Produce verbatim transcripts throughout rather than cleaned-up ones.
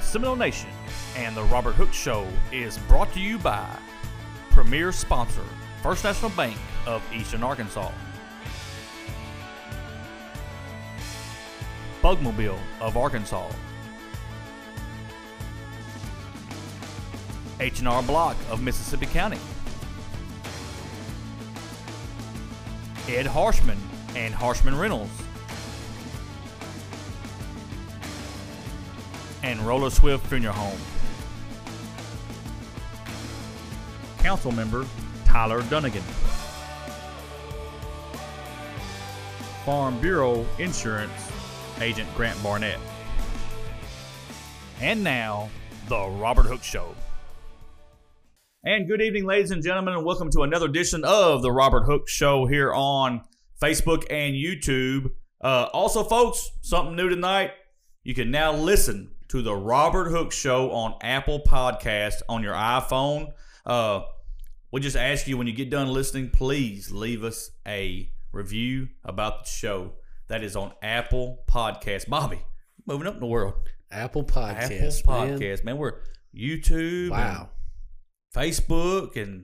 Seminole Nation and the Robert Hook Show is brought to you by premier sponsor, First National Bank of Eastern Arkansas, Bugmobile of Arkansas, H and R Block of Mississippi County, Ed Harshman and Harshman Reynolds, and Roller Swift Funeral Home. Council member Tyler Dunnigan. Farm Bureau Insurance agent Grant Barnett. And now, the Robert Hook Show. And good evening, ladies and gentlemen, and welcome to another edition of the Robert Hook Show here on Facebook and YouTube. Uh, also, folks, something new tonight. You can now listen to the Robert Hook Show on Apple Podcast on your iPhone. Uh, we just ask you when you get done listening, please leave us a review about the show. That is on Apple Podcast. Bobby, moving up in the world. Apple Podcast. Apple Podcast, man. man. We're YouTube. Wow. And Facebook and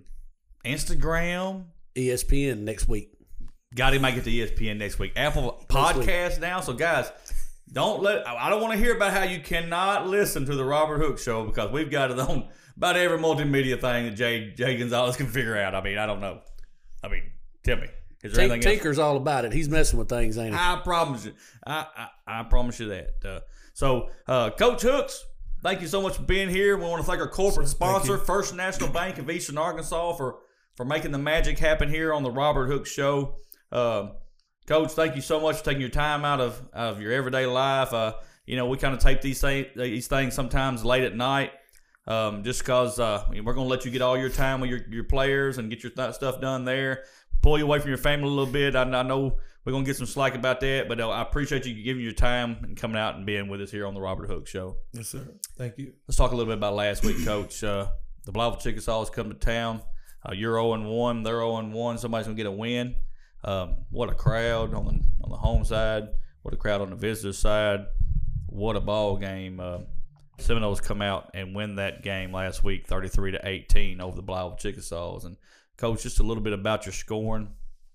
Instagram. E S P N next week. Got to make it to E S P N next week. Apple Next Podcast week. now. So, guys, don't let. I don't want to hear about how you cannot listen to the Robert Hook Show because we've got it on about every multimedia thing that Jay Jay Gonzalez can figure out. I mean, I don't know. I mean, tell me. Is there Tink, anything else? Tinker's all about it. He's messing with things, ain't he? I promise you. I I, I promise you that. Uh, so, uh, Coach Hooks, thank you so much for being here. We want to thank our corporate sponsor, First National Bank of Eastern Arkansas, for for making the magic happen here on the Robert Hook Show. Uh, Coach, thank you so much for taking your time out of out of your everyday life. Uh, you know, we kind of tape these things, these things sometimes late at night, um, just because uh, we're going to let you get all your time with your, your players and get your th- stuff done there. Pull you away from your family a little bit. I, I know we're going to get some slack about that, but uh, I appreciate you giving your time and coming out and being with us here on the Robert Hook Show. Yes, sir. Thank you. Let's talk a little bit about last week, Coach. Uh, the Blytheville Chickasaws come to town. Uh, you're oh and one. They're oh and one. Somebody's going to get a win. Um, what a crowd on the on the home side. What a crowd on the visitor side. What a ball game. Uh, Seminoles come out and win that game last week, thirty-three to eighteen over the Blytheville Chickasaws. And Coach, just a little bit about your scoring.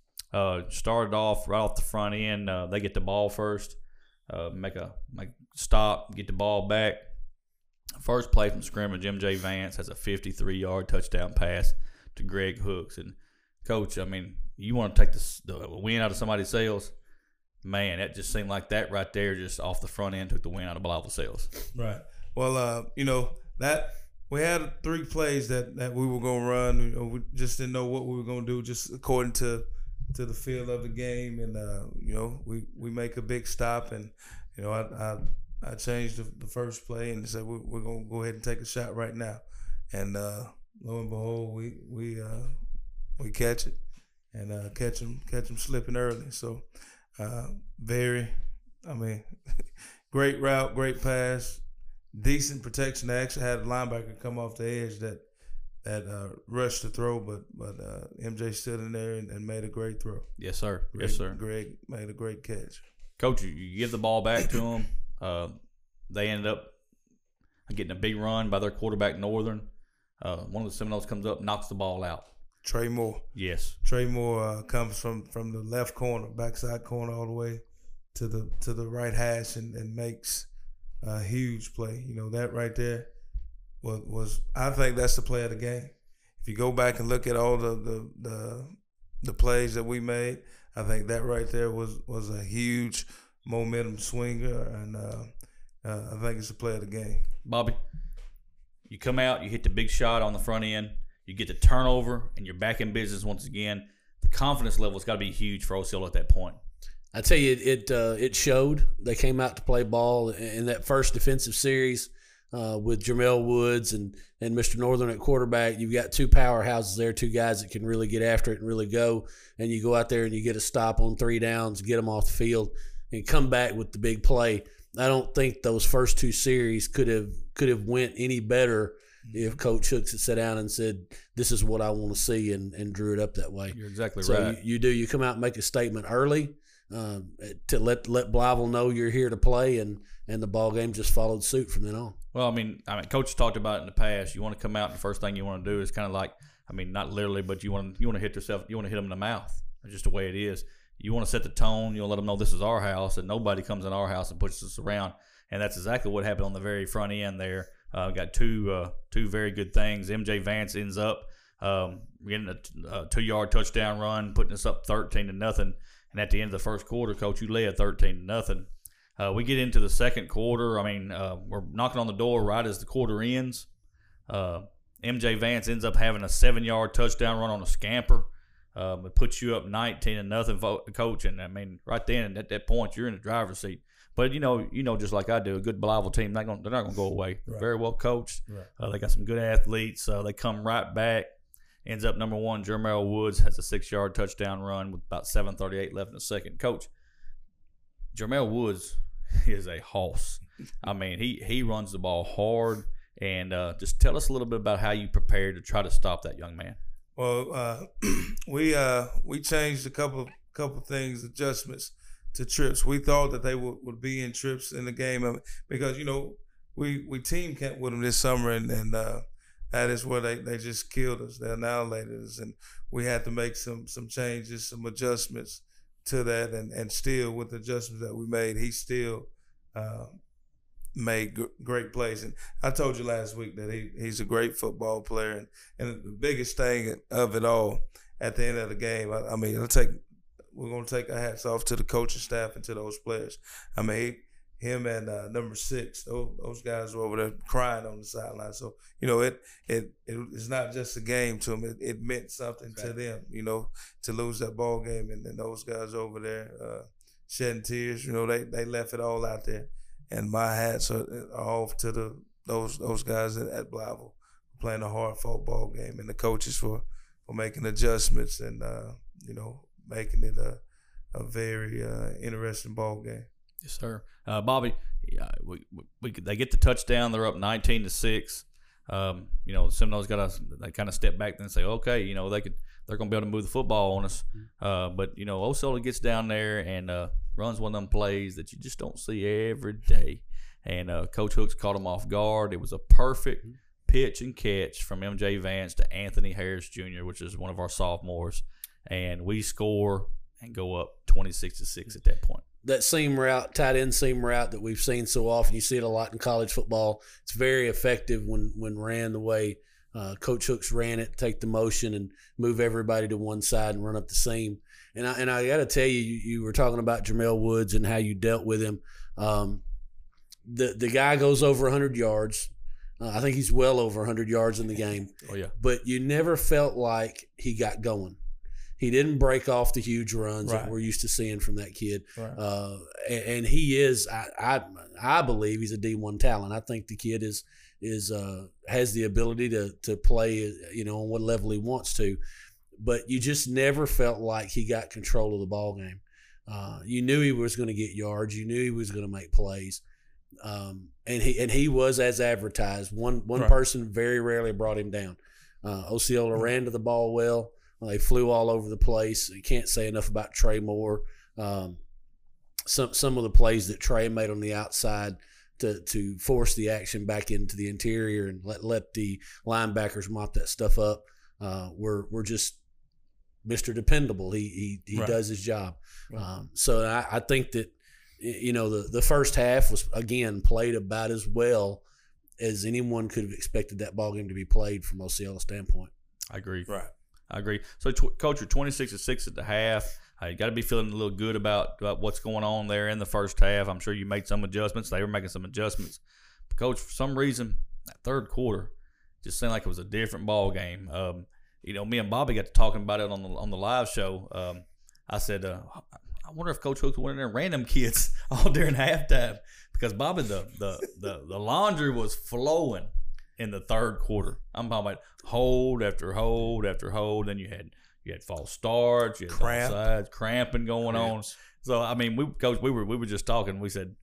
Uh, started off right off the front end. Uh, they get the ball first. Uh, make a make stop. Get the ball back. First play from scrimmage, M J Vance has a fifty-three-yard touchdown pass to Greg Hooks. And Coach, I mean, you want to take the, the win out of somebody's sales? Man, that just seemed like that right there, just off the front end, took the win out of Blytheville sales. Right. Well, uh, you know, that we had three plays that, that we were going to run. You know, we just didn't know what we were going to do, just according to to the feel of the game. And, uh, you know, we, we make a big stop. And, you know, I I, I changed the, the first play and said we, we're going to go ahead and take a shot right now. And uh, lo and behold, we we uh, we catch it and uh, catch them catch them slipping early. So uh, very, I mean, great route, great pass, decent protection. I actually had a linebacker come off the edge that that uh, rushed the throw, but but uh, M J stood in there and, and made a great throw. Yes, sir. Greg, yes, sir. Greg made a great catch. Coach, you, you give the ball back to them. Uh, they ended up getting a big run by their quarterback, Northern. Uh, one of the Seminoles comes up, knocks the ball out. Trey Moore. Yes. Trey Moore uh, comes from, from the left corner, backside corner, all the way to the to the right hash and, and makes a huge play. You know, that right there was, was I think that's the play of the game. If you go back and look at all the the, the, the plays that we made, I think that right there was, was a huge momentum swinger, and uh, uh, I think it's the play of the game. Bobby, you come out, you hit the big shot on the front end, you get the turnover, and you're back in business once again. The confidence level's got to be huge for Osceola at that point. I tell you, it uh, it showed. They came out to play ball in that first defensive series uh, with Jamel Woods and, and Mister Northern at quarterback. You've got two powerhouses there, two guys that can really get after it and really go. And you go out there and you get a stop on three downs, get them off the field, and come back with the big play. I don't think those first two series could have could have went any better if Coach Hooks had sat down and said, this is what I want to see, and, and drew it up that way. You're exactly so right. You, you do. You come out and make a statement early. uh, to let let Blytheville know you're here to play, and, and the ball game just followed suit from then on. Well, I mean, I mean, Coach talked about it in the past. You want to come out, and the first thing you want to do is kind of like, I mean, not literally, but you want to you want to hit yourself, you want to hit them in the mouth. That's just the way it is. You want to set the tone. You want to let them know this is our house, and nobody comes in our house and pushes us around. And that's exactly what happened on the very front end there. Uh, got two uh, two very good things. M J Vance ends up um, getting a, a two-yard touchdown run, putting us up thirteen to nothing. And at the end of the first quarter, Coach, you led thirteen to nothing. Uh, we get into the second quarter. I mean, uh, we're knocking on the door right as the quarter ends. Uh, M J Vance ends up having a seven-yard touchdown run on a scamper. Um, it puts you up nineteen to nothing, Coach. And I mean, right then at that point, you're in the driver's seat. But you know, you know, just like I do, a good Blytheville team, they're not gonna, they're not going to go away. Right. Very well coached. Right. Uh, they got some good athletes. Uh, they come right back. Ends up number one. Jermel Woods has a six-yard touchdown run with about seven thirty-eight left in the second. Coach, Jermel Woods is a hoss. I mean, he he runs the ball hard. And uh, just tell us a little bit about how you prepared to try to stop that young man. Well, uh, we uh, we changed a couple couple things, adjustments to trips. We thought that they would, would be in trips in the game because, you know, we, we team camped with them this summer, and, and uh, that is where they, they just killed us. They annihilated us, and we had to make some some changes, some adjustments to that, and, and still with the adjustments that we made, he still uh, made g- great plays. And I told you last week that he he's a great football player, and, and the biggest thing of it all at the end of the game, I, I mean, it'll take – we're going to take our hats off to the coaching staff and to those players. I mean, he, him and uh, number six, those, those guys were over there crying on the sideline. So, you know, it it, it it's not just a game to them. It, it meant something right. to them, you know, to lose that ball game. And then those guys over there uh, shedding tears, you know, they, they left it all out there. And my hats are, are off to the those those guys at, at Blytheville playing a hard-fought ball game, and the coaches for, for making adjustments and, uh, you know, making it a a very uh, interesting ball game. Yes, sir. Uh, Bobby, uh, we, we, we they get the touchdown. They're up nineteen to six. Um, you know, Seminoles got to they kind of step back and say, okay, you know, they could they're going to be able to move the football on us. Uh, but you know, Osceola gets down there and uh, runs one of them plays that you just don't see every day. And uh, Coach Hooks caught him off guard. It was a perfect pitch and catch from M J Vance to Anthony Harris Junior, which is one of our sophomores. And we score and go up twenty-six to six at that point. That seam route, tight end seam route that we've seen so often, you see it a lot in college football. It's very effective when, when ran the way uh, Coach Hooks ran it, take the motion and move everybody to one side and run up the seam. And I, and I got to tell you, you, you were talking about Jermel Woods and how you dealt with him. Um, the, the guy goes over one hundred yards. Uh, I think he's well over one hundred yards in the game. Oh, yeah. But you never felt like he got going. He didn't break off the huge runs right. that we're used to seeing from that kid. Right. Uh, and, and he is, I, I I believe he's a D one talent. I think the kid is is uh, has the ability to to play, you know, on what level he wants to. But you just never felt like he got control of the ball game. Uh, you knew he was going to get yards. You knew he was going to make plays. Um, and he and he was as advertised. One one right. person very rarely brought him down. Uh, Osceola mm-hmm. ran to the ball well. They flew all over the place. You can't say enough about Trey Moore. Um, some some of the plays that Trey made on the outside to to force the action back into the interior and let let the linebackers mop that stuff up uh, were were just Mister Dependable. He he he right. does his job. Right. Um, so I, I think that you know the the first half was again played about as well as anyone could have expected that ball game to be played from Osceola's standpoint. I agree. Right. I agree. So, tw- Coach, you're twenty-six to six at the half. Uh, you got to be feeling a little good about, about what's going on there in the first half. I'm sure you made some adjustments. They were making some adjustments. But, Coach, for some reason, that third quarter just seemed like it was a different ball game. Um, you know, me and Bobby got to talking about it on the on the live show. Um, I said, uh, I wonder if Coach Hooks went in there and ran them kids all during halftime because, Bobby, the the the, the laundry was flowing in the third quarter. I'm talking about hold after hold after hold. Then you had you had false starts, you had Cramp. offsides, cramping going Cramps. on. So I mean, we coach, we were we were just talking. We said,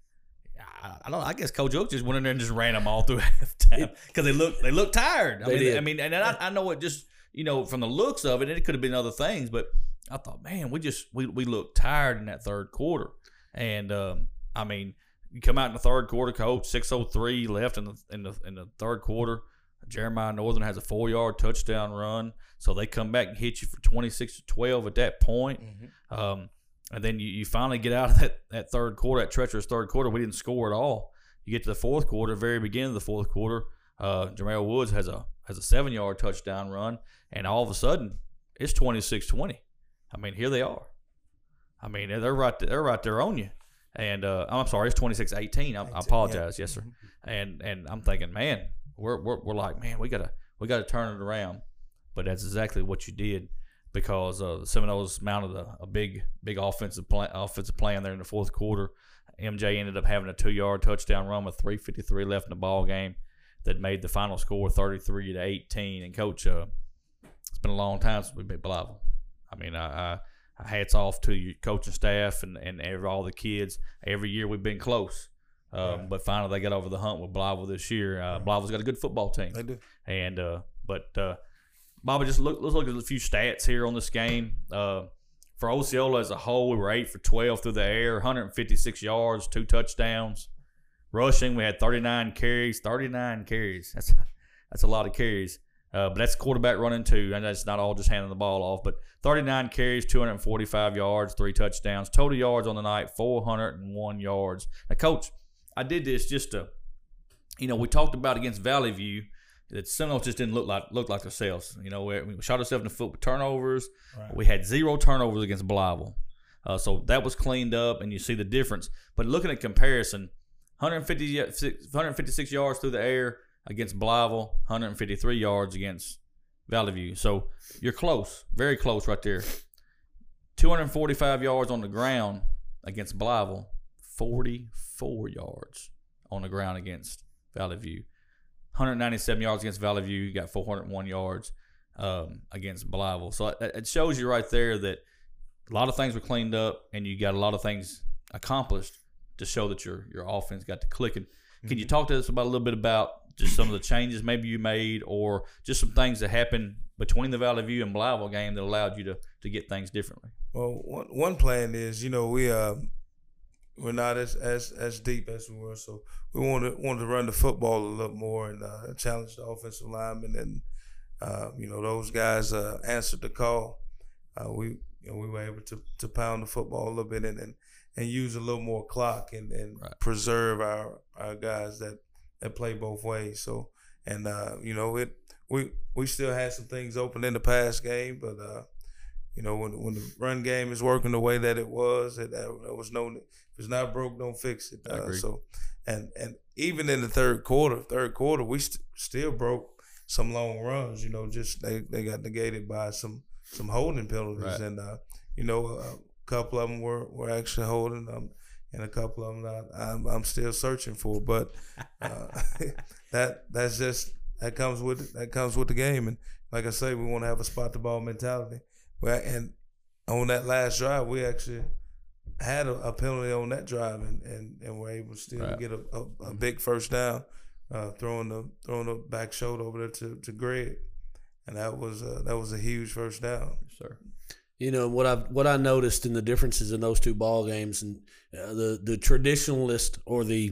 I, I don't. I guess Coach Hooks just went in there and just ran them all through halftime because they look they look tired. I They mean, did. I mean, and I, I know it just you know from the looks of it, it could have been other things, but I thought, man, we just we we looked tired in that third quarter, and um, I mean, you come out in the third quarter, coach, six oh three left in the in the in the third quarter. Jeremiah Northern has a four yard touchdown run, so they come back and hit you for twenty-six to twelve at that point. Mm-hmm. Um, and then you, you finally get out of that, that third quarter, that treacherous third quarter. We didn't score at all. You get to the fourth quarter, very beginning of the fourth quarter, uh, Jamel Woods has a has a seven yard touchdown run, and all of a sudden it's twenty-six twenty. I mean, here they are. I mean, they're right they're right there on you. And uh, I'm sorry, it's twenty-six eighteen. I, I apologize, yeah. Yes, sir. And and I'm thinking, man, we're we're, we're like, man, we gotta we gotta turn it around. But that's exactly what you did, because uh, the Seminoles mounted a, a big big offensive play, offensive plan there in the fourth quarter. M J ended up having a two yard touchdown run with three fifty-three left in the ball game that made the final score thirty-three to eighteen. And coach, uh, it's been a long time since we beat Blytheville. I mean, I, I, I hats off to your coaching staff and and every, all the kids. Every year we've been close, um, right. but finally they got over the hump with Blytheville this year. Uh, Blytheville's got a good football team. They do. And uh, but uh, Bobby, just look. Let's look at a few stats here on this game. Uh, for Osceola as a whole, we were eight for twelve through the air, one hundred fifty-six yards, two touchdowns. Rushing, we had thirty-nine carries. thirty-nine carries. That's that's a lot of carries. Uh, but that's quarterback running too, and that's not all just handing the ball off. But thirty-nine carries, two hundred forty-five yards, three touchdowns. Total yards on the night, four hundred one yards. Now, Coach, I did this just to, you know, we talked about against Valley View that Seminoles just didn't look like look like themselves. You know, we, we shot ourselves in the foot with turnovers. Right. We had zero turnovers against Blytheville. Uh, so that was cleaned up, and you see the difference. But looking at comparison, one hundred fifty-six yards through the air against Blytheville, one hundred fifty-three yards against Valley View. So you're close, very close right there. two hundred forty-five yards on the ground against Blytheville, forty-four yards on the ground against Valley View. one hundred ninety-seven yards against Valley View. You got four hundred one yards um, against Blytheville. So it, it shows you right there that a lot of things were cleaned up, and you got a lot of things accomplished to show that your your offense got to clicking. Mm-hmm. Can you talk to us about a little bit about just some of the changes maybe you made, or just some things that happened between the Valley View and Blytheville game that allowed you to to get things differently? Well, one one plan is, you know, we uh we're not as as as deep as we were, so we wanted wanted to run the football a little more and uh, challenge the offensive linemen, and uh, you know, those guys uh, answered the call. Uh, we you know we were able to to pound the football a little bit and and, and use a little more clock and and right. preserve our our guys that. that play both ways. So, and uh, you know, it we we still had some things open in the pass game, but uh, you know, when when the run game is working the way that it was, it there was no if it's not broke, don't fix it. Uh, so, and and even in the third quarter, third quarter, we st- still broke some long runs. You know, just they, they got negated by some some holding penalties, right. and uh, you know, a couple of them were were actually holding. Um, And a couple of them I, I'm, I'm still searching for, but uh, that that's just that comes with that comes with the game. And like I say, we want to have a spot the ball mentality. And on that last drive, we actually had a, a penalty on that drive, and, and, and were able still right. to get a, a, a big first down, uh, throwing the throwing the back shoulder over there to, to Greg, and that was uh, that was a huge first down. Yes, sir. You know what I what I noticed in the differences in those two ball games, and uh, the the traditionalist or the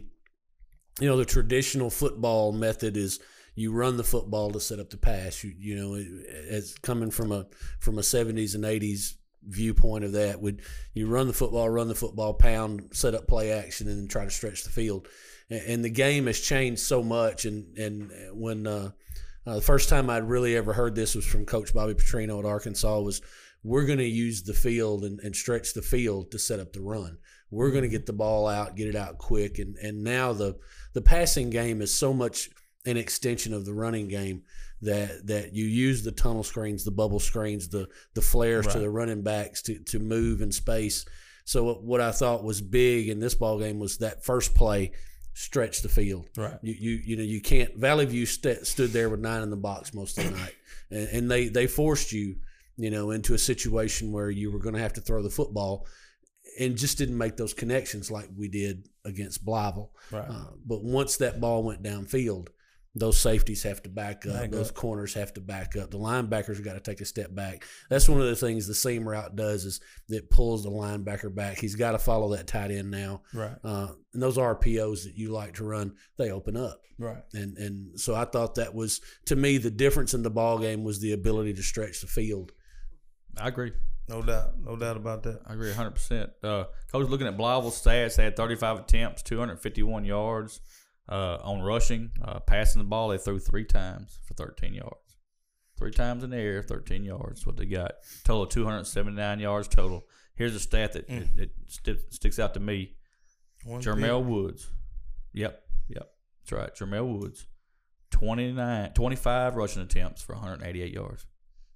you know the traditional football method is you run the football to set up the pass. You you know as coming from a from a seventies and eighties viewpoint of that, would you run the football, run the football, pound, set up play action, and then try to stretch the field. And, and the game has changed so much. And and when uh, uh, the first time I'd really ever heard this was from Coach Bobby Petrino at Arkansas was. We're going to use the field and, and stretch the field to set up the run. We're going to get the ball out, get it out quick. And, and now the the passing game is so much an extension of the running game that that you use the tunnel screens, the bubble screens, the the flares right. to the running backs to, to move in space. So what I thought was big in this ball game was that first play, stretch the field. Right. You you you know you can't. Valley View st- stood there with nine in the box most of the night, and, and they they forced you. you know, into a situation where you were going to have to throw the football and just didn't make those connections like we did against Blytheville. Right. Uh, but once that ball went downfield, those safeties have to back up. Back those up. corners have to back up. The linebackers got to take a step back. That's one of the things the seam route does is it pulls the linebacker back. He's got to follow that tight end now. Right. Uh, and those R P Os that you like to run, they open up. Right. And and so I thought that was, to me, the difference in the ball game was the ability to stretch the field. I agree. No doubt. No doubt about that. I agree one hundred percent. Uh, Coach, looking at Blytheville's stats, they had thirty-five attempts, two hundred fifty-one yards uh, on rushing. Uh, passing the ball, they threw three times for thirteen yards. Three times in the air, thirteen yards, what they got. Total of two hundred seventy-nine yards total. Here's a stat that Mm. it, it st- sticks out to me. One Jermel pick. Woods. Yep, yep. That's right. Jermel Woods. twenty-nine, twenty-five rushing attempts for one hundred eighty-eight yards.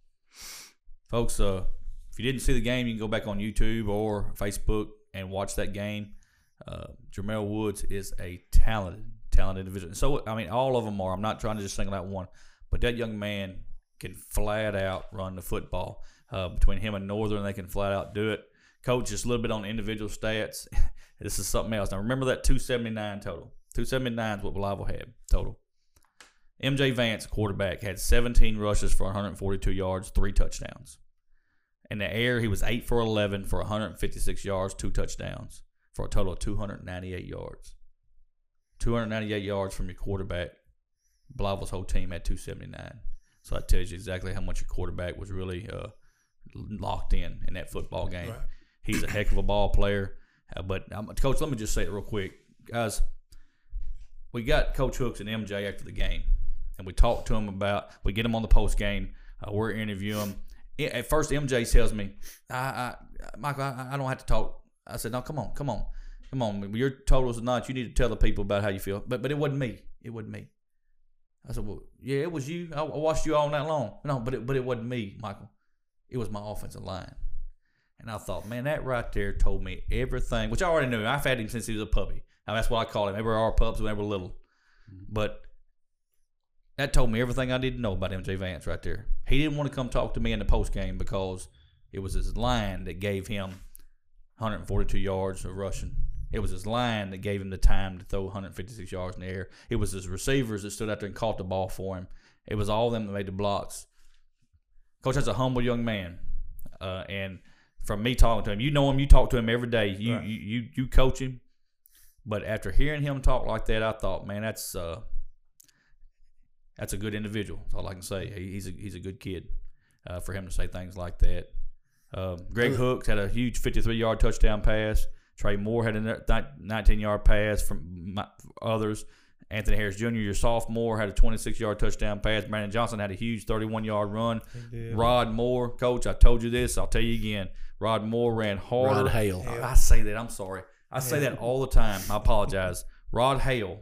Folks, uh, if you didn't see the game, you can go back on YouTube or Facebook and watch that game. Uh, Jermel Woods is a talented, talented individual. So, I mean, all of them are. I'm not trying to just single out one. But that young man can flat out run the football. Uh, between him and Northern, they can flat out do it. Coach, just a little bit on individual stats. This is something else. Now, remember that two seventy-nine total. two seventy-nine is what Blytheville had total. M J Vance, quarterback, had seventeen rushes for one hundred forty-two yards, three touchdowns. In the air, he was eight for eleven for one hundred fifty-six yards, two touchdowns, for a total of two hundred ninety-eight yards. two hundred ninety-eight yards from your quarterback. Blytheville's whole team had two seventy-nine. So that tells you exactly how much your quarterback was really uh, locked in in that football game. Right. He's a heck of a ball player. Uh, but, um, Coach, let me just say it real quick. Guys, we got Coach Hooks and M J after the game, and we talked to him about, we get him on the post game, uh, we're interviewing him. At first, M J tells me, I, I, Michael, I, I don't have to talk. I said, no, come on, come on. Come on. Your totals are not, you need to tell the people about how you feel. But but it wasn't me. It wasn't me. I said, well, yeah, it was you. I, I watched you all night long. No, but it, but it wasn't me, Michael. It was my offensive line. And I thought, man, that right there told me everything, which I already knew. I've had him since he was a puppy. I mean, that's what I call him. Maybe our pups when they were little. But that told me everything I needed to know about M J Vance right there. He didn't want to come talk to me in the post game because it was his line that gave him one hundred forty-two yards of rushing. It was his line that gave him the time to throw one hundred fifty-six yards in the air. It was his receivers that stood out there and caught the ball for him. It was all of them that made the blocks. Coach, that's a humble young man. Uh, and from me talking to him, you know him, you talk to him every day. You, Right. you, you, you coach him. But after hearing him talk like that, I thought, man, that's uh, that's a good individual. That's all I can say. He, he's a he's a good kid uh, for him to say things like that. Um, Greg Hooks had a huge fifty-three yard touchdown pass. Trey Moore had a nineteen yard pass from my, others. Anthony Harris Junior, your sophomore, had a twenty-six yard touchdown pass. Brandon Johnson had a huge thirty-one yard run. Rod Moore, Coach, I told you this. I'll tell you again. Rod Moore ran harder. Rod Hale. I say that. I'm sorry. I say that all the time. I apologize. Rod Hale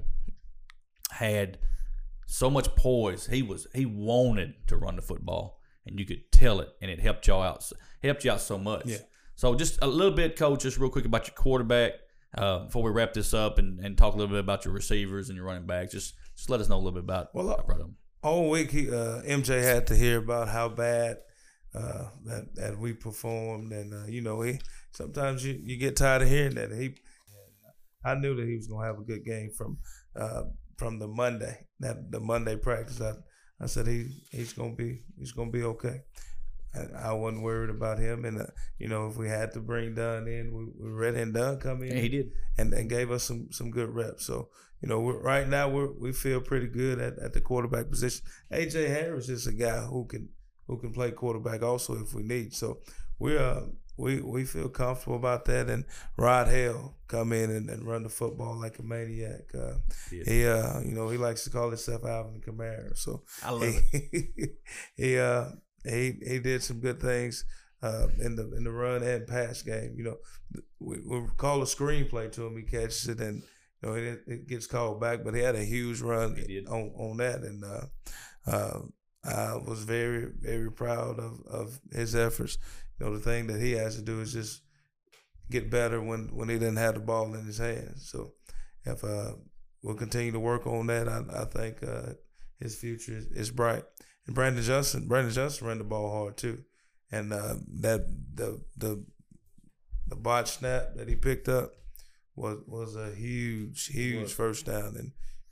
had so much poise. He was he wanted to run the football, and you could tell it, and it helped y'all out. It helped you out so much. Yeah. So just a little bit, Coach, just real quick about your quarterback uh, before we wrap this up, and, and talk a little bit about your receivers and your running backs. Just just let us know a little bit about. Well, uh, about them. all week, he, uh, M J had to hear about how bad uh, that that we performed, and uh, you know, he sometimes you, you get tired of hearing that. He, I knew that he was gonna have a good game from uh, from the Monday that the Monday practice. I, I said he he's gonna be he's gonna be okay. And I wasn't worried about him, and uh, you know, if we had to bring Dunn in, we, we ready and Dunn come in. Yeah, he did, and, and gave us some some good reps. So you know, we're, right now we we feel pretty good at, at the quarterback position. A J Harris is a guy who can who can play quarterback also if we need. So we uh we we feel comfortable about that. And Rod Hale come in and, and run the football like a maniac. Uh, he uh you know he likes to call himself Alvin Kamara. So I love he, it. he uh he he did some good things uh, in the in the run and pass game. You know, we, we call a screenplay to him. He catches it, and you know it, it gets called back. But he had a huge run on, on that, and uh, uh, I was very very proud of, of his efforts. You know, the thing that he has to do is just get better when, when he doesn't have the ball in his hands. So if uh, we'll continue to work on that, I, I think uh, his future is, is bright. And Brandon Johnson, Brandon Johnson ran the ball hard too, and uh, that the the the botch snap that he picked up was was a huge huge first down, and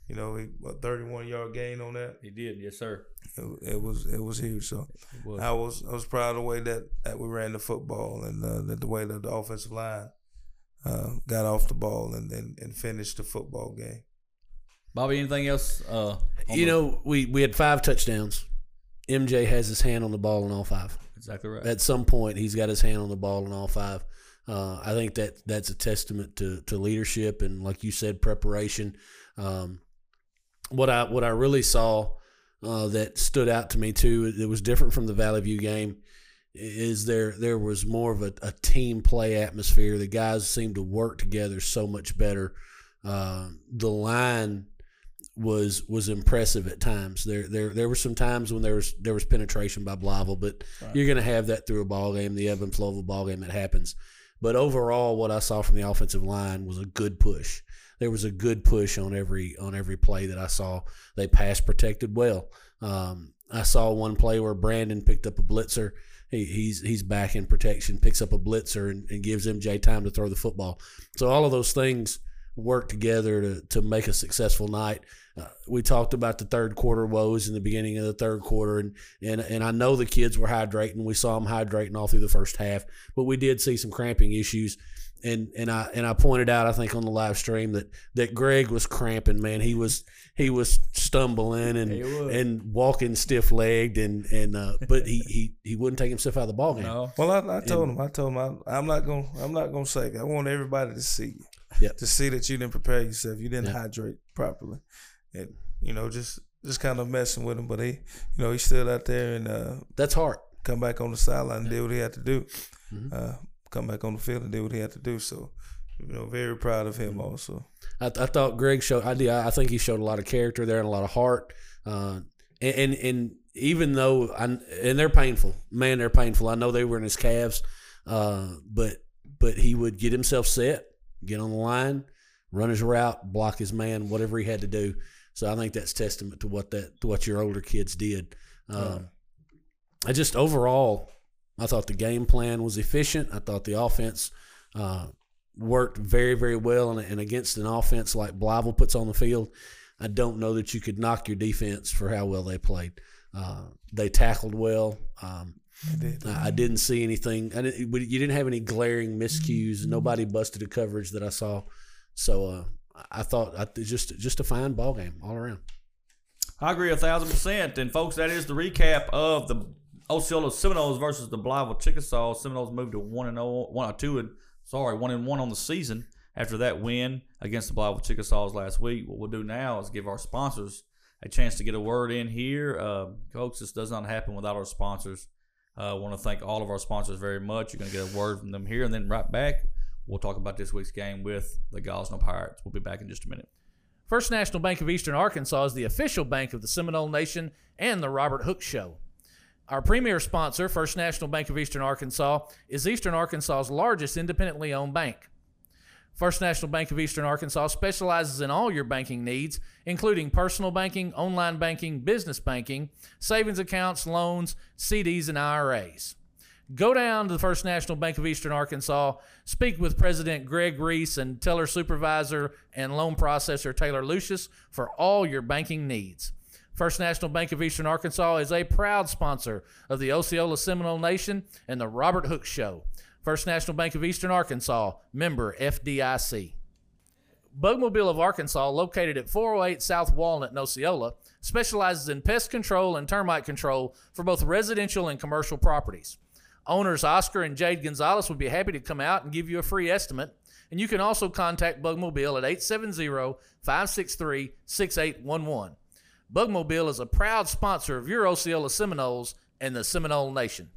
You know, he, a thirty-one yard gain on that. He did, yes, sir. It, it was it was huge. So was. I was I was proud of the way that, that we ran the football and uh, that the way that the offensive line uh, got off the ball and, and and finished the football game. Bobby, anything else? Uh, you the- know, we we had five touchdowns. M J has his hand on the ball in all five. Exactly right. At some point, he's got his hand on the ball in all five. Uh, I think that that's a testament to to leadership and, like you said, preparation. Um, what I what I really saw uh, that stood out to me too, it was different from the Valley View game, is there there was more of a, a team play atmosphere. The guys seemed to work together so much better. Uh, the line was was impressive at times. There there there were some times when there was there was penetration by Blytheville, but right. You're going to have that through a ball game, the ebb and flow of a ball game. It happens. But overall, what I saw from the offensive line was a good push. There was a good push on every on every play that I saw. They pass protected well. Um, I saw one play where Brandon picked up a blitzer. He, he's he's back in protection, picks up a blitzer, and, and gives M J time to throw the football. So all of those things work together to to make a successful night. Uh, we talked about the third quarter woes in the beginning of the third quarter, and, and and I know the kids were hydrating. We saw them hydrating all through the first half, but we did see some cramping issues. And and I and I pointed out, I think on the live stream, that, that Greg was cramping. Man, he was he was stumbling and and walking stiff legged, and and uh, but he, he he wouldn't take himself out of the ball game. No. Well, I, I told and, him, I told him, I, I'm not gonna I'm not gonna say that. I want everybody to see you, yep. to see that you didn't prepare yourself, you didn't yep. hydrate properly, and you know just just kind of messing with him. But he, you know, he stood out there and uh, that's hard. Come back on the sideline and yeah. did what he had to do. Mm-hmm. Uh, come back on the field and did what he had to do. So, you know, very proud of him also. I, I thought Greg showed. I did. I think he showed a lot of character there and a lot of heart. Uh, and, and and even though I and they're painful, man, they're painful. I know they were in his calves, uh, but but he would get himself set, get on the line, run his route, block his man, whatever he had to do. So I think that's testament to what that to what your older kids did. Um, yeah. I just overall. I thought the game plan was efficient. I thought the offense uh, worked very, very well. And, and against an offense like Blytheville puts on the field, I don't know that you could knock your defense for how well they played. Uh, they tackled well. Um, did. I, I didn't see anything. I didn't, you didn't have any glaring miscues. Nobody busted a coverage that I saw. So uh, I thought I, just just a fine ball game all around. I agree a thousand percent. And folks, that is the recap of the Osceola Seminoles versus the Blytheville Chickasaw. Seminoles moved to one and zero, one or two, and sorry, one and one on the season after that win against the Blytheville Chickasaws last week. What we'll do now is give our sponsors a chance to get a word in here, uh, folks. This does not happen without our sponsors. I uh, want to thank all of our sponsors very much. You're going to get a word from them here, and then right back, we'll talk about this week's game with the Gosnell Pirates. We'll be back in just a minute. First National Bank of Eastern Arkansas is the official bank of the Seminole Nation and the Robert Hooks Show. Our premier sponsor, First National Bank of Eastern Arkansas, is Eastern Arkansas's largest independently owned bank. First National Bank of Eastern Arkansas specializes in all your banking needs, including personal banking, online banking, business banking, savings accounts, loans, C Ds, and I R As. Go down to the First National Bank of Eastern Arkansas, speak with President Greg Reese and teller supervisor and loan processor Taylor Lucius for all your banking needs. First National Bank of Eastern Arkansas is a proud sponsor of the Osceola Seminole Nation and the Robert Hooks Show. First National Bank of Eastern Arkansas, member F D I C. Bugmobile of Arkansas, located at four oh eight South Walnut in Osceola, specializes in pest control and termite control for both residential and commercial properties. Owners Oscar and Jade Gonzalez would be happy to come out and give you a free estimate, and you can also contact Bugmobile at eight seven zero, five six three, six eight one one. Bugmobile is a proud sponsor of your Osceola Seminoles and the Seminole Nation.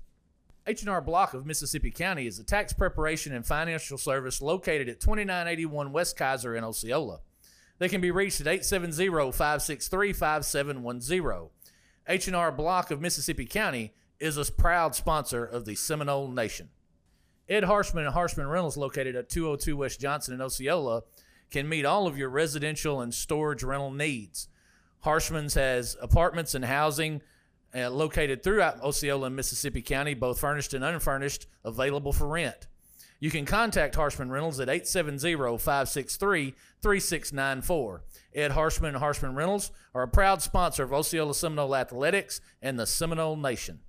H and R Block of Mississippi County is a tax preparation and financial service located at twenty-nine eighty-one West Kaiser in Osceola. They can be reached at eight seven zero, five six three, five seven one zero. H and R Block of Mississippi County is a proud sponsor of the Seminole Nation. Ed Harshman and Harshman Rentals, located at two oh two West Johnson in Osceola, can meet all of your residential and storage rental needs. Harshman's has apartments and housing uh, located throughout Osceola and Mississippi County, both furnished and unfurnished, available for rent. You can contact Harshman Reynolds at eight seven zero, five six three, three six nine four. Ed Harshman and Harshman Reynolds are a proud sponsor of Osceola Seminole Athletics and the Seminole Nation.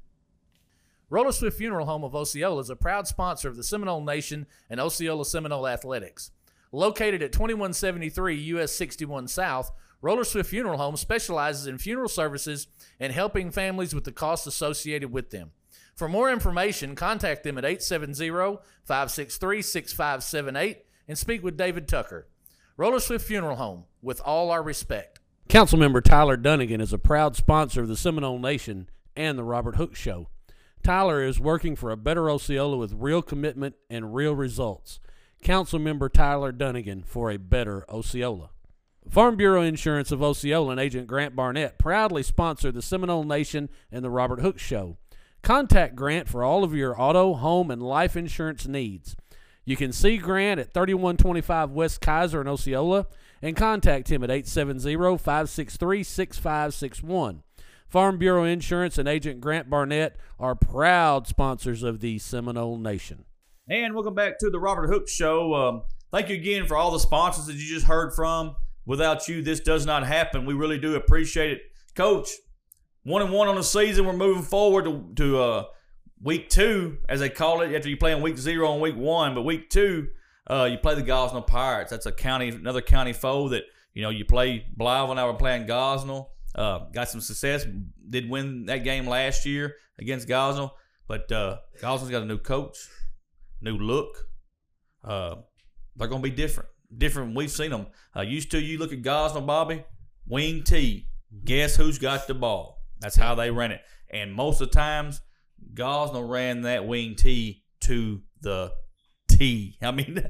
Roller Swift Funeral Home of Osceola is a proud sponsor of the Seminole Nation and Osceola Seminole Athletics. Located at twenty-one seventy-three U S sixty-one South, Roller Swift Funeral Home specializes in funeral services and helping families with the costs associated with them. For more information, contact them at eight seven zero, five six three, six five seven eight and speak with David Tucker. Roller Swift Funeral Home, with all our respect. Councilmember Tyler Dunnigan is a proud sponsor of the Seminole Nation and the Robert Hook Show. Tyler is working for a better Osceola with real commitment and real results. Councilmember Tyler Dunnigan for a better Osceola. Farm Bureau Insurance of Osceola and Agent Grant Barnett proudly sponsor the Seminole Nation and the Robert Hook Show. Contact Grant for all of your auto, home, and life insurance needs. You can see Grant at thirty-one twenty-five West Kaiser in Osceola and contact him at eight seven zero, five six three, six five six one. Farm Bureau Insurance and Agent Grant Barnett are proud sponsors of the Seminole Nation. And welcome back to the Robert Hook Show. Um, thank you again for all the sponsors that you just heard from. Without you, this does not happen. We really do appreciate it. Coach, one and one on the season. We're moving forward to, to uh, week two, as they call it, after you play in week zero and week one. But week two, uh, you play the Gosnell Pirates. That's a county, another county foe that, you know, you play Blytheville. Now we're playing Gosnell. Uh, got some success. Did win that game last year against Gosnell. But uh, Gosnell's got a new coach, new look. Uh, they're going to be different. Different. We've seen them. Uh, used to, you look at Gosnell, Bobby, wing T. Guess who's got the ball? That's how they ran it. And most of the times, Gosnell ran that wing T to the T. I mean,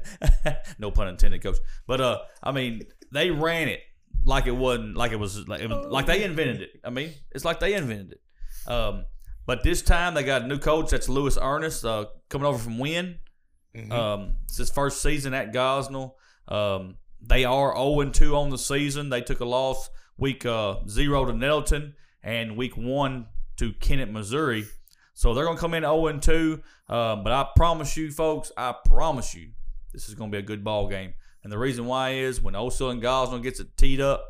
no pun intended, Coach. But uh, I mean, they ran it like it wasn't, like it was, like, it was, like they invented it. I mean, it's like they invented it. Um, but this time they got a new coach. That's Lewis Ernest, uh, coming over from Wynn. Mm-hmm. Um, it's his first season at Gosnell. Um, they are oh and two on the season. They took a loss week uh, zero to Nettleton and week one to Kennett, Missouri. So they're going to come in oh and two. Um, but I promise you, folks, I promise you, this is going to be a good ball game. And the reason why is when Osceola and Gosnell gets it teed up,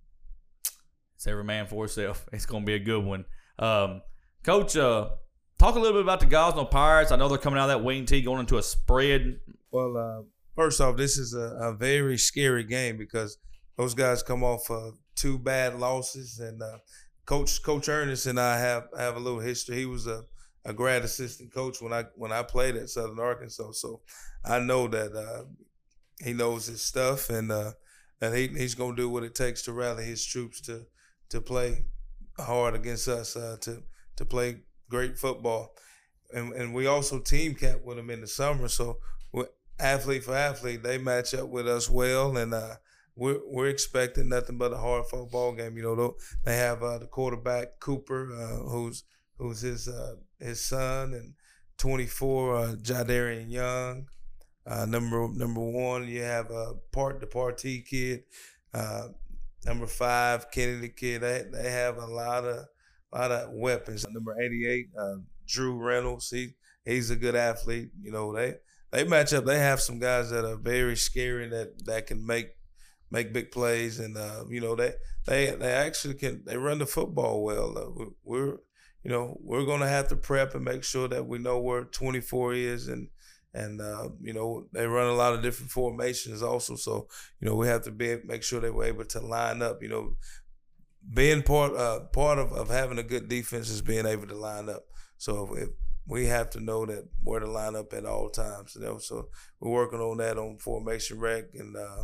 it's every man for himself. It's going to be a good one. Um, Coach, uh, talk a little bit about the Gosnell Pirates. I know they're coming out of that wing tee going into a spread. Well, uh, first off, this is a, a very scary game because those guys come off uh, two bad losses, and uh, Coach Coach Ernest and I have, have a little history. He was a, a grad assistant coach when I when I played at Southern Arkansas, so I know that uh, he knows his stuff, and uh, and he he's gonna do what it takes to rally his troops to to play hard against us, uh, to to play great football, and and we also team cap with them in the summer, so. Athlete for athlete, they match up with us well, and uh, we're we're expecting nothing but a hard football game. You know, they have uh, the quarterback Cooper, uh, who's who's his uh, his son, and twenty-four, uh, Jadarian Young. Uh, number number one, you have a uh, part the Partee kid. Uh, number five, Kennedy kid. They they have a lot of a lot of weapons. Number eighty-eight, uh, Drew Reynolds. He he's a good athlete. You know, they. They match up. They have some guys that are very scary that, that can make make big plays, and uh, you know they they they actually can. They run the football well. Uh, we're you know we're gonna have to prep and make sure that we know where twenty-four is, and and uh, you know they run a lot of different formations also. So you know we have to be make sure that we're able to line up. You know, being part uh, part of, of having a good defense is being able to line up. So if, if we have to know that where to line up at all times. You know, so we're working on that on formation rec, and uh,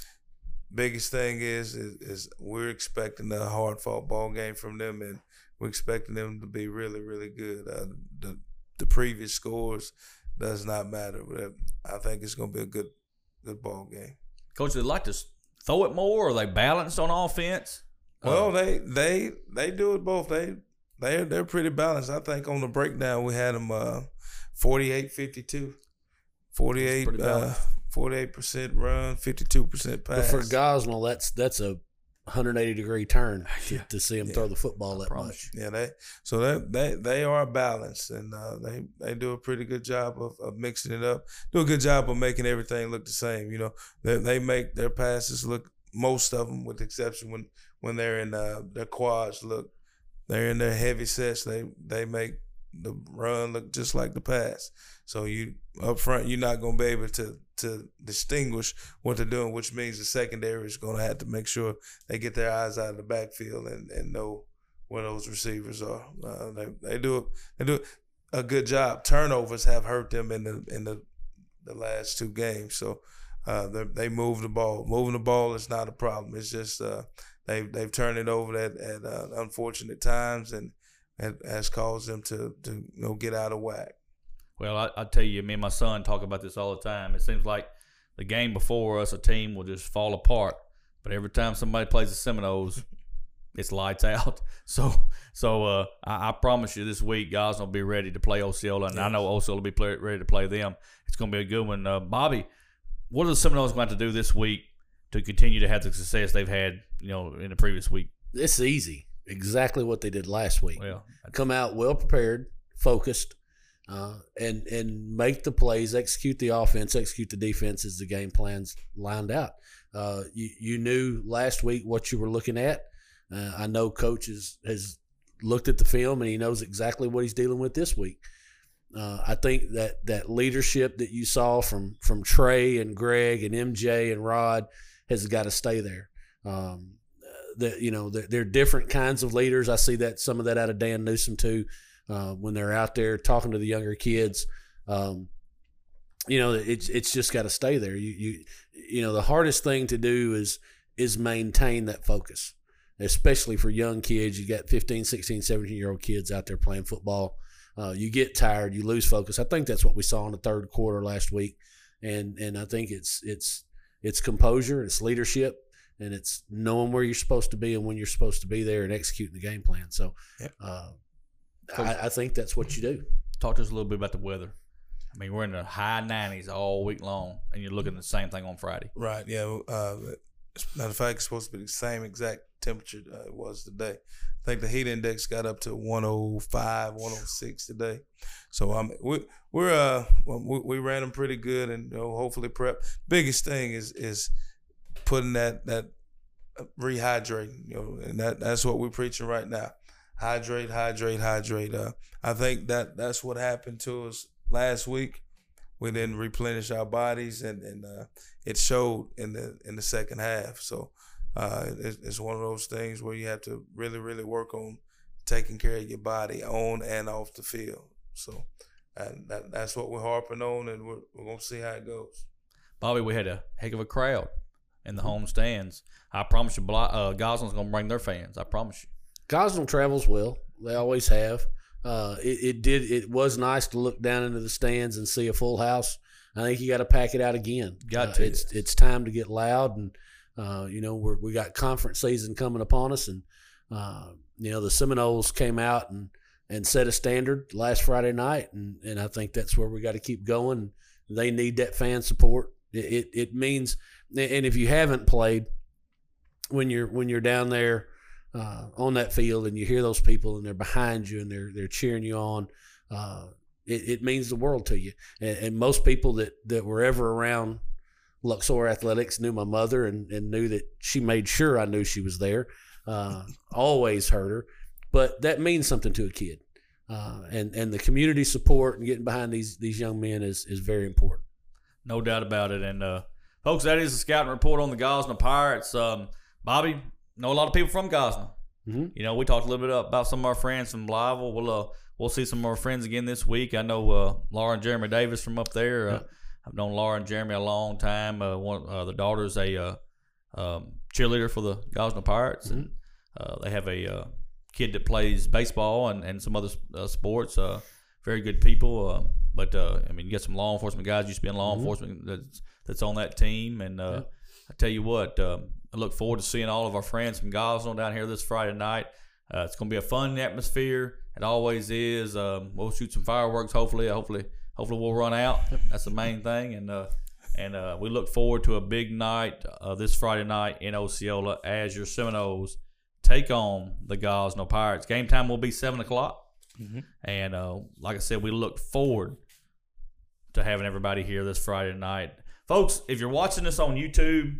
biggest thing is, is is we're expecting a hard fought ball game from them, and we're expecting them to be really really good. Uh, the the previous scores does not matter. I think it's going to be a good good ball game. Coach, they like to throw it more, or are they balanced on offense? Well, uh, they they they do it both. They They're, they're pretty balanced. I think on the breakdown we had them uh, forty-eight fifty-two. forty-eight, uh, forty-eight percent run, fifty-two percent pass. But for Gosnell, that's that's a one hundred eighty degree turn to, to see them Yeah. throw the football that much. Yeah, they so that they they are balanced, and uh, they they do a pretty good job of, of mixing it up. Do a good job of making everything look the same. You know, they they make their passes look, most of them, with the exception when when they're in uh, their quads, look, they're in their heavy sets. They they make the run look just like the pass. So you up front, you're not going to be able to to distinguish what they're doing, which means the secondary is going to have to make sure they get their eyes out of the backfield and, and know where those receivers are. Uh, they they do they do a good job. Turnovers have hurt them in the in the the last two games. So uh, they they move the ball. Moving the ball is not a problem. It's just uh, they they've turned it over at at uh, unfortunate times, and it has caused them to to you know get out of whack. Well, I, I tell you, me and my son talk about this all the time. It seems like the game before us, a team will just fall apart. But every time somebody plays the Seminoles, it's lights out. So, so uh, I, I promise you, this week, guys will be ready to play Osceola, and yes. I know Osceola will be play, ready to play them. It's going to be a good one. Uh, Bobby, what are the Seminoles going to have to do this week to continue to have the success they've had, you know, in the previous week? It's easy. Exactly what they did last week. Well, come out well prepared, focused. Uh, and and make the plays, execute the offense, execute the defense as the game plan's lined out. Uh, you you knew last week what you were looking at. Uh, I know Coach has, has looked at the film and he knows exactly what he's dealing with this week. Uh, I think that that leadership that you saw from from Trey and Greg and M J and Rod has got to stay there. Um, that you know they're, they're different kinds of leaders. I see that some of that out of Dan Newsom too. Uh, when they're out there talking to the younger kids, um, you know, it's it's just got to stay there. You you you know, the hardest thing to do is is maintain that focus, especially for young kids. You got fifteen, sixteen, seventeen-year-old kids out there playing football. Uh, you get tired, you lose focus. I think that's what we saw in the third quarter last week, and and I think it's it's it's composure, it's leadership, and it's knowing where you're supposed to be and when you're supposed to be there and executing the game plan. So. Yep. Uh, I, I think that's what you do. Talk to us a little bit about the weather. I mean, we're in the high nineties all week long, and you're looking at the same thing on Friday. Right, yeah. Uh, matter of fact, it's supposed to be the same exact temperature uh, it was today. I think the heat index got up to one oh five, one oh six today. So um, we, we're uh, we, we ran them pretty good, and you know, hopefully prep. Biggest thing is is putting that that rehydrating, you know, and that that's what we're preaching right now. Hydrate, hydrate, hydrate. Uh, I think that that's what happened to us last week. We didn't replenish our bodies, and, and uh, it showed in the in the second half. So uh, it's, it's one of those things where you have to really, really work on taking care of your body on and off the field. So and that, that's what we're harping on, and we're, we're going to see how it goes. Bobby, we had a heck of a crowd in the home stands. I promise you, uh, Goslin's going to bring their fans. I promise you. Goslin travels well. They always have. Uh, it, it did. It was nice to look down into the stands and see a full house. I think you got to pack it out again. Got uh, to. It's it's time to get loud, and uh, you know we're, we got conference season coming upon us, and uh, you know the Seminoles came out and, and set a standard last Friday night, and, and I think that's where we got to keep going. They need that fan support. It, it it means, and if you haven't played, when you're when you're down there. Uh, on that field, and you hear those people, and they're behind you, and they're they're cheering you on. Uh, it, it means the world to you. And, and most people that, that were ever around Luxor Athletics knew my mother, and, and knew that she made sure I knew she was there. Uh, always heard her, but that means something to a kid. Uh, and and the community support and getting behind these these young men is is very important. No doubt about it. And uh, folks, that is the scouting report on the Gosnell Pirates. Um, Bobby. Know a lot of people from Gosnell. Mm-hmm. You know, we talked a little bit about some of our friends from Blytheville. We'll uh, we'll see some of our friends again this week. I know uh, Laura and Jeremy Davis from up there. Uh, yeah. I've known Laura and Jeremy a long time. Uh, one uh, the daughter's a uh, um, cheerleader for the Gosnell Pirates, mm-hmm. and uh, they have a uh, kid that plays baseball and, and some other uh, sports. Uh, very good people. Uh, but uh, I mean, you get some law enforcement guys used to be in law mm-hmm. enforcement that's that's on that team, and uh, yeah. I tell you what. Um, I look forward to seeing all of our friends from Gosnell down here this Friday night. Uh, it's going to be a fun atmosphere. It always is. Um, we'll shoot some fireworks. Hopefully, hopefully, hopefully we'll run out. That's the main thing. And uh, And uh, we look forward to a big night uh, this Friday night in Osceola as your Seminoles take on the Gosnell Pirates. Game time will be seven o'clock. Mm-hmm. And uh, like I said, we look forward to having everybody here this Friday night. Folks, if you're watching this on YouTube,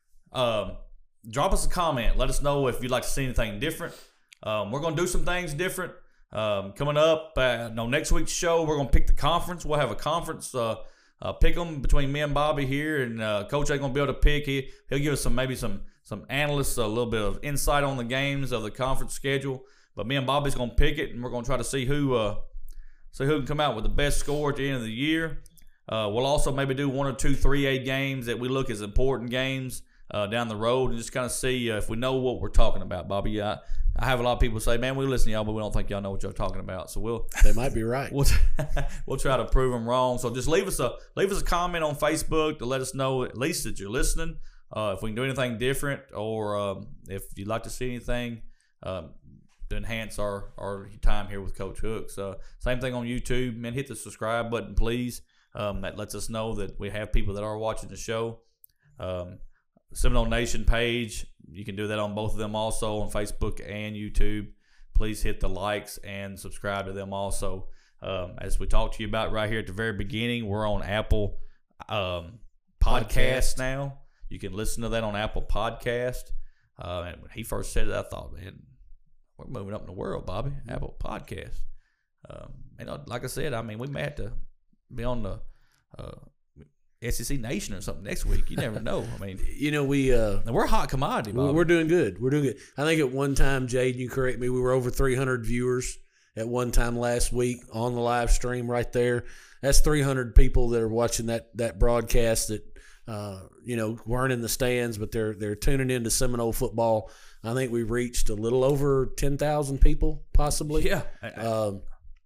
um, drop us a comment. Let us know if you'd like to see anything different. Um, we're going to do some things different. Um, coming up, uh, no, next week's show, we're going to pick the conference. We'll have a conference uh, uh, pick 'em between me and Bobby here, and uh, Coach ain't going to be able to pick. He, he'll give us some maybe some some analysts, a little bit of insight on the games of the conference schedule. But me and Bobby's going to pick it, and we're going to try to see who uh, see who can come out with the best score at the end of the year. Uh, we'll also maybe do one or two three A games that we look as important games uh, down the road, and just kind of see uh, if we know what we're talking about, Bobby. I, I have a lot of people say, man, we listen to y'all, but we don't think y'all know what y'all talking about. So we'll they might be right. We'll, we'll try to prove them wrong. So just leave us a leave us a comment on Facebook to let us know at least that you're listening. Uh, if we can do anything different, or um, if you'd like to see anything um, to enhance our, our time here with Coach Hooks. Uh, same thing on YouTube. Man, hit the subscribe button, please. Um, that lets us know that we have people that are watching the show. Um, Seminole Nation page, you can do that on both of them also, on Facebook and YouTube. Please hit the likes and subscribe to them also. Um, as we talked to you about right here at the very beginning, we're on Apple um, Podcasts now. You can listen to that on Apple Podcast. Uh, and when he first said it, I thought, man, we're moving up in the world, Bobby. Apple Podcast. Um, and like I said, I mean, we may have to be on the uh, S E C Nation or something next week. You never know. I mean, you know, we uh, we're a hot commodity, Bobby. We're doing good. We're doing good. I think at one time, Jade, you correct me, we were over three hundred viewers at one time last week on the live stream right there. That's three hundred people that are watching that that broadcast that uh, you know weren't in the stands, but they're they're tuning into Seminole football. I think we reached a little over ten thousand people, possibly. Yeah. Um,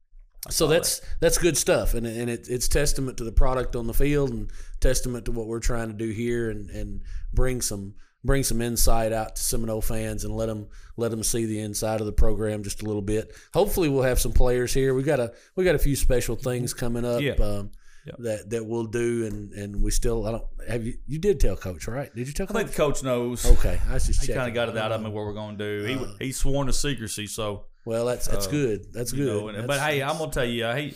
So that's that. that's good stuff, and and it, it's testament to the product on the field, and testament to what we're trying to do here, and, and bring some bring some insight out to Seminole fans, and let them let them see the inside of the program just a little bit. Hopefully, we'll have some players here. We got a we got a few special things coming up yeah. um, yeah. that that we'll do, and, and we still I don't have you you did tell Coach, right? Did you tell I Coach? think the coach knows. Okay, I was just he checking. kind of got it out of me what we're going to do. He Uh, he's sworn to secrecy, so. Well, that's that's uh, good. That's you good. know, and, That's, but hey, I'm gonna tell you, uh, he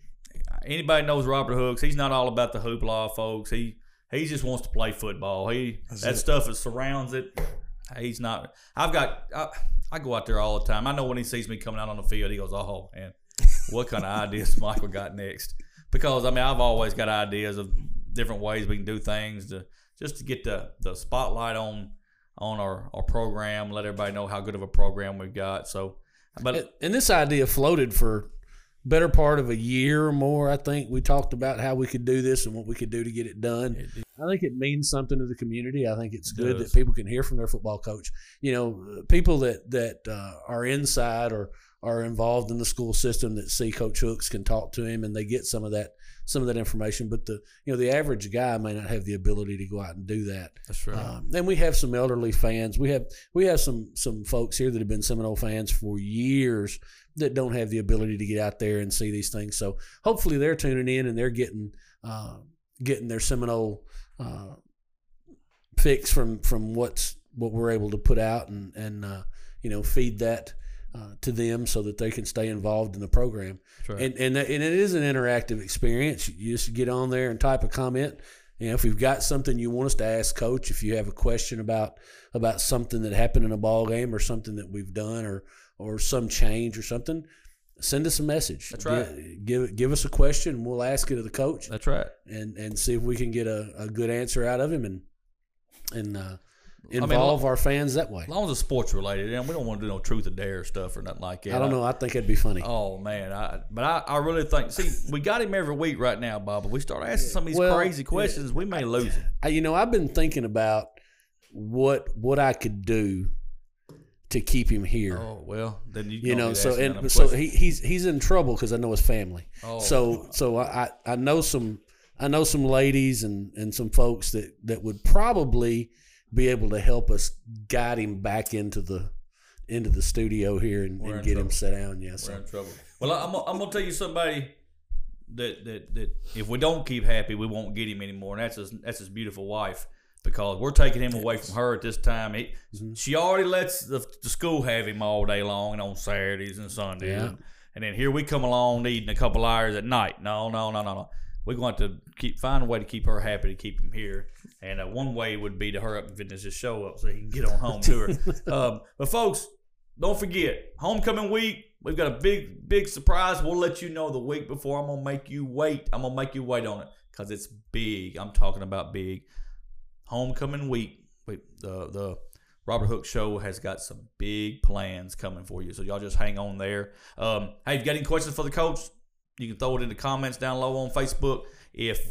anybody knows Robert Hooks. He's not all about the hoopla, folks. He he just wants to play football. He That's that it. stuff that surrounds it. He's not. I've got. I, I go out there all the time. I know when he sees me coming out on the field, he goes, "Oh man, what kind of ideas Michael got next?" Because I mean, I've always got ideas of different ways we can do things to just to get the the spotlight on on our our program, let everybody know how good of a program we've got. So. But And, and this idea floated for better part of a year or more. I think we talked about how we could do this and what we could do to get it done. I think it means something to the community. I think it's It good does. that people can hear from their football coach. You know, people that that uh, are inside or are involved in the school system that see Coach Hooks can talk to him, and they get some of that some of that information. But the you know the average guy may not have the ability to go out and do that. that's right. Um, and we have some elderly fans. We have we have some some folks here that have been Seminole fans for years that don't have the ability to get out there and see these things. So hopefully they're tuning in and they're getting uh, getting their Seminole uh, fix from from what's what we're able to put out, and and uh, you know feed that uh, to them so that they can stay involved in the program. That's right. And and and it is an interactive experience. You just get on there and type a comment. You know, if we've got something you want us to ask Coach, if you have a question about about something that happened in a ball game or something that we've done or or some change or something, send us a message. That's right. Give give, give us a question, and we'll ask it of the coach, That's right. and and see if we can get a, a good answer out of him, and and uh, mean, involve our fans that way. As long as it's sports related, and we don't want to do no truth or dare stuff or nothing like that. I don't know. I think it'd be funny. Oh man, I, but I, I really think. See, we got him every week right now, Bob. But we start asking some of these Well, crazy questions, we may lose him. I, you know, I've been thinking about what what I could do to keep him here. Oh well, then you, You know, so asking them and so questions. he, he's he's in trouble because I know his family. Oh. So so I, I know some I know some ladies and, and some folks that, that would probably be able to help us guide him back into the into the studio here and, We're and in get him trouble. set down. Yeah, We're so in trouble. Well, I'm, I'm gonna tell you somebody that that that if we don't keep Happy, we won't get him anymore. And that's his that's his beautiful wife, because we're taking him away from her at this time. He, mm-hmm. She already lets the, the school have him all day long and on Saturdays and Sundays. Yeah. And then here we come along eating a couple hours at night. No, no, no, no, no. We're going to keep find a way to keep her happy, to keep him here. And uh, one way would be to hurry up and just show up so he can get on home to her. um, but folks, don't forget, homecoming week. We've got a big, big surprise. We'll let you know the week before. I'm going to make you wait. I'm going to make you wait on it because it's big. I'm talking about big. Homecoming week. We, the the Robert Hook Show has got some big plans coming for you. So y'all just hang on there. Um, hey, if you got any questions for the coach, you can throw it in the comments down low on Facebook. If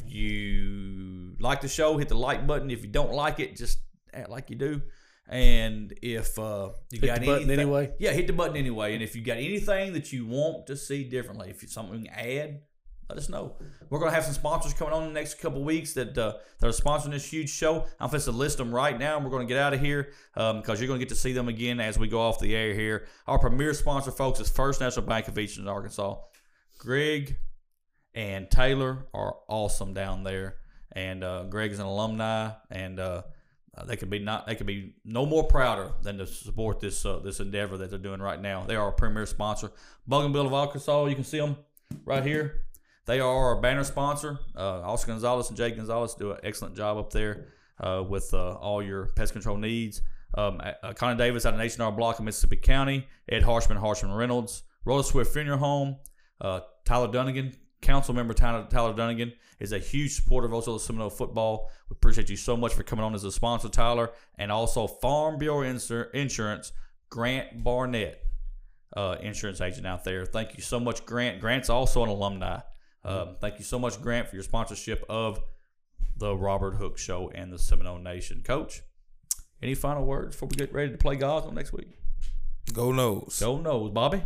you like the show, hit the like button. If you don't like it, just act like you do. And if uh, you hit got the button anything, anyway. Yeah, hit the button anyway. And if you got anything that you want to see differently, if it's something you can add, let us know. We're going to have some sponsors coming on in the next couple of weeks that uh, that are sponsoring this huge show. I'm going to list them right now, and we're going to get out of here because um, you're going to get to see them again as we go off the air here. Our premier sponsor, folks, is First National Bank of Eastern Arkansas. Greg and Taylor are awesome down there, and uh, Greg is an alumni, and uh, they could be not they could be no more prouder than to support this uh, this endeavor that they're doing right now. They are our premier sponsor. Bougainville of Arkansas, you can see them right here. They are our banner sponsor. Uh, Oscar Gonzalez and Jake Gonzalez do an excellent job up there uh, with uh, all your pest control needs. Um, uh, Connie Davis out of H and R Block in Mississippi County. Ed Harshman, Harshman Reynolds. Roller Swift Funeral Home. Uh, Tyler Dunnigan, council member Tyler, Tyler Dunnigan, is a huge supporter of Osceola Seminole football. We appreciate you so much for coming on as a sponsor, Tyler. And also Farm Bureau Insur- Insurance, Grant Barnett, uh, insurance agent out there. Thank you so much, Grant. Grant's also an alumni. Um, thank you so much, Grant, for your sponsorship of the Robert Hook Show and the Seminole Nation. Coach, any final words before we get ready to play golf on next week? Go Noles. Go Noles. Bobby?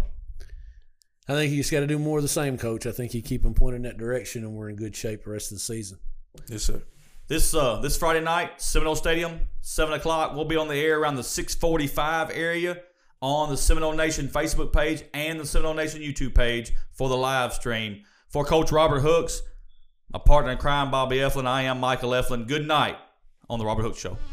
I think you just got to do more of the same, Coach. I think you keep them pointing that direction, and we're in good shape the rest of the season. Yes, sir. This uh, this Friday night, Seminole Stadium, seven o'clock. We'll be on the air around the six forty-five area on the Seminole Nation Facebook page and the Seminole Nation YouTube page for the live stream. For Coach Robert Hooks, my partner in crime, Bobby Eflin, I am Michael Eflin. Good night on the Robert Hook Show.